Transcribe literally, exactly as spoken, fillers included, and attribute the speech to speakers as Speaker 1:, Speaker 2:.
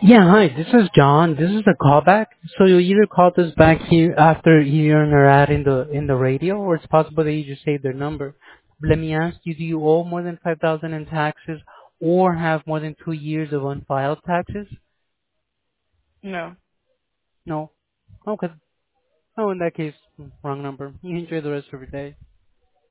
Speaker 1: Yeah, hi, this is John. This is the callback. So you either called us back here after hearing our ad in the in the radio, or it's possible that you just saved their number. Let me ask you: do you owe more than five thousand in taxes, or have more than two years of unfiled taxes?
Speaker 2: No.
Speaker 1: No. Okay. Oh, in that case, wrong number. You enjoy the rest of your day.